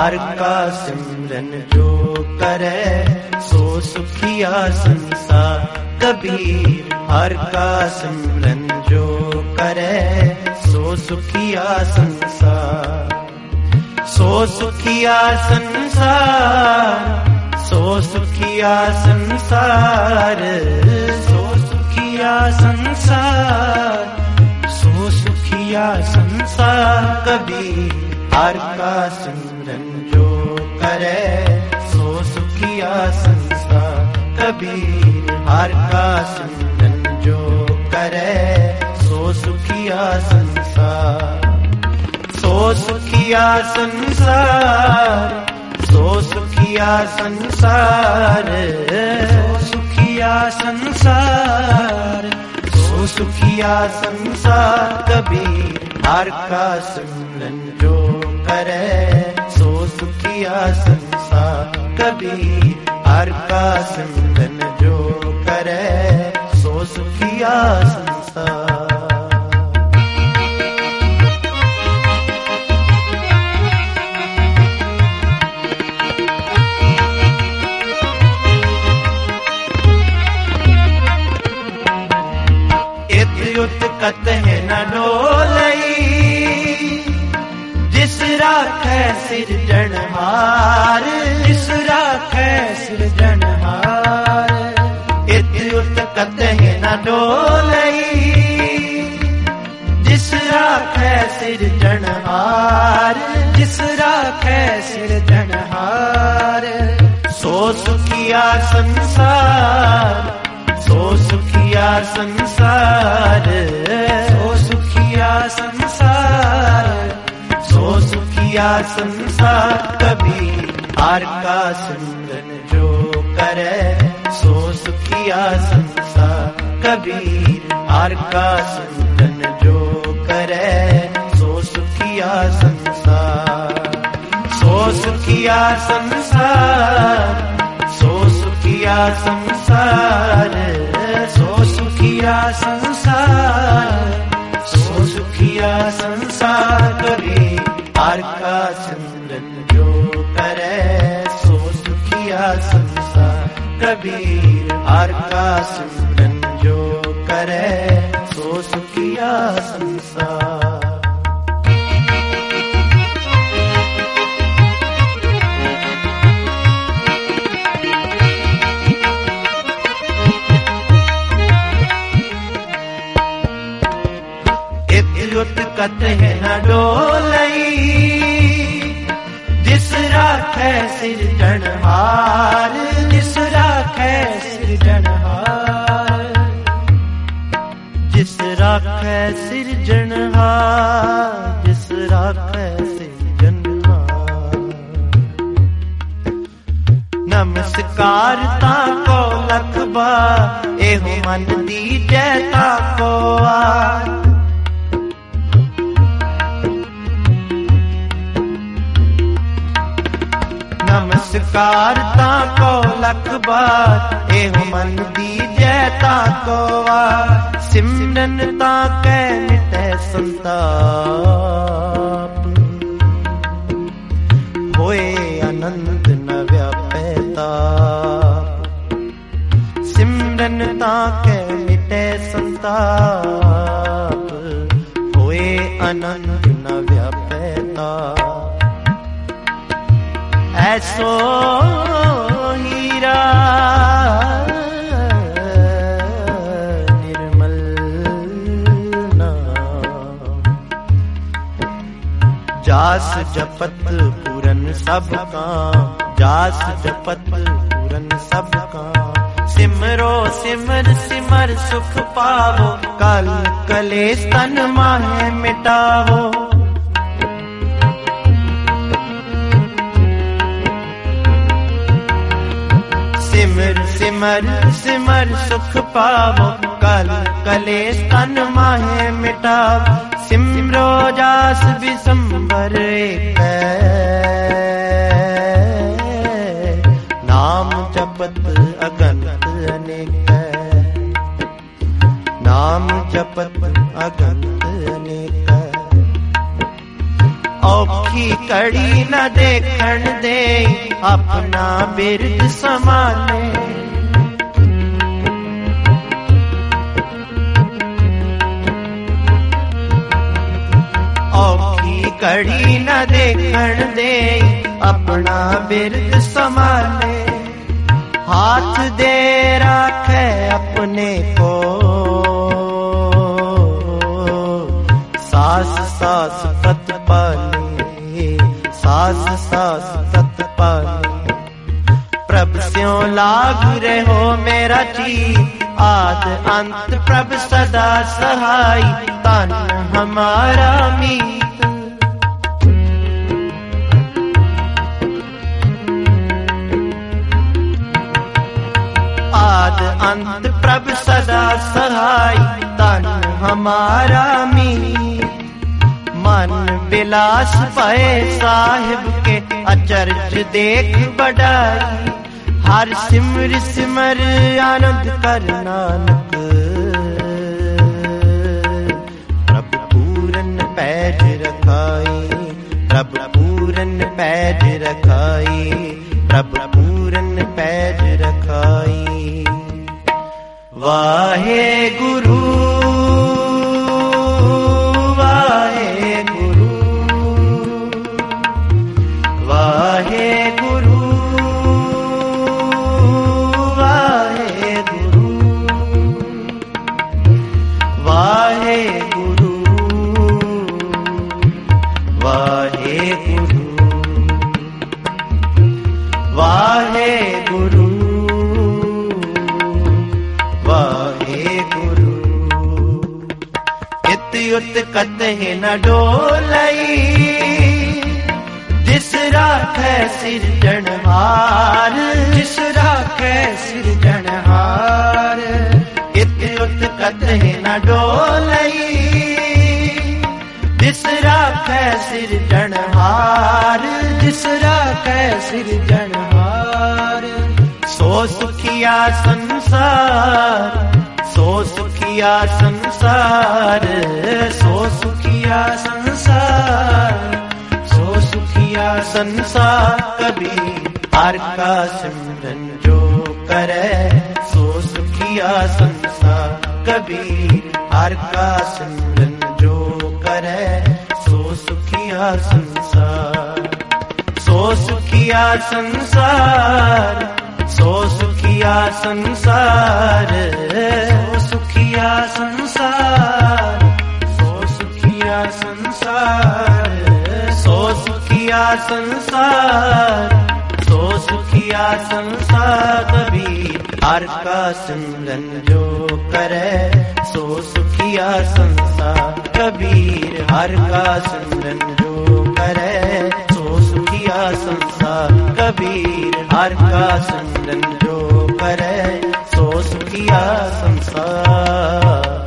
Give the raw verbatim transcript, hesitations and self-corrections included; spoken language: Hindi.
हर का सिमरन जो करे सो सुखिया संसार। कबीर हर का सिमरन जो करे सो सुखिया संसार। सो सुखिया संसार, सो सुखिया संसार, सो सुखिया संसार, सो सुखिया संसार। कबीर हर का सिमरन जो करे सो सुखिया संसार। कबीर हर का सिमरन जो करे सो सुखिया संसार। सो सुखिया संसार, सो सुखिया संसार, सो सुखिया संसार, सो सुखिया संसार। कबीर हर का सिमरन जो करे सो सुखिया संसार। कबीर हर का सिमरन जो करे सो सुखिया संसार। कत है न डोलई जिस राखै सिरजनहार। जिस राखै सिरजनहार। इत्युत कत है न डोलई जिस राखै सिरजनहार। जिस राखै सिरजनहार। सो सुखिया संसार, सो सुखिया संसार, सो सुखिया संसार, सो सुखिया संसार। कबीर हर का सिमरन जो करे सो सुखिया संसार। कबीर हर का सिमरन जो करे सो सुखिया संसार। सो सुखिया संसार, सो सुखिया संसार, सो सुखिया संसार, सो सुखिया संसार। कबीर हर का सिमरन जो करे सो सुखिया संसार। कबीर हर का सिमरन जो करे सो सुखिया संसार। कत है न डोलई जिस राखै सिरजनहार। जिस राखै सिरजनहार। जिस राखै सिरजनहार। जिस राखै सिरजनहार। नमस्कार ताको लख बार एहो मन दीजै ताको आर। नमस्कार ताको लख बार एहो मन दीजै ताको आर। सिमरन ताकै मिटै संताप होए आनंद न व्यापै ताप। सिमरन ताकै मिटै संताप होए आनंद न व्यापै ताप। ऐसो हीरा निर्मल नाम जास जपत पूरन सब काम। जास जपत पूरन सब काम। सिमरो सिमर सिमर सुख पावो कल कलेश तन माहे मिटावो। सिमर सिमर सिमर सुख पावो कल कलेश तन माहे मिटावो। सिमरो जास विसंबर एक नाम जपत अगंत अनेक। नाम जपत अगंत अनेक। औखी कड़ी न देखण दे अपना बिरद संभाले। औखी कड़ी न देखण दे अपना बिरद संभाले। हाथ दे राखे अपने को सास सास तत पाले। सास सास तत पाले। प्रभ स्यों लाग रहो मेरा जी आद अंत प्रभ सदा सहाय तन हमारा मीत। आद अंत प्रभ सदा सहाय तन हमारा मीत। मन बिलास पाए साहिब के अचरज देख बढ़ाई। हर सिमर सिमर आनंद कर नानक प्रभ पूरन पैज रखाई। प्रभ पूरन पैज रखाई। प्रभ पूरन पैज रखाई। वाहे गुरु वाहे गुरु वाहे गुरु वाहे गुरु वाहे गुरु वाहे गुरु वाहे गुरु वाहे गुरु। इत उत कतहि न डोलई जिस राखै सिरजनहार। जिस राखै सिरजनहार। इत उत कतहि न डोलई जिस राखै सिरजनहार। जिस राखै सिरजनहार। सो सुखिया संसार सो सुखिया संसार। सो सुखिया संसार सो सुखिया संसार। कबीर हर का सिमरन जो करे सो सुखिया संसार। कबीर हर का सिमरन जो करे सो सुखिया संसार। सो सुखिया संसार सो सुखिया संसार। सो सुखिया संसार सो सुखिया संसार। सो सुखिया संसार सो सुखिया संसार। कबीर हर का सिमरन जो करे सो सुखिया संसार। कबीर हर का सिमरन जो करे सो सुखिया संसार। कबीर हर का सिमरन जो करे सो सुखिया संसार।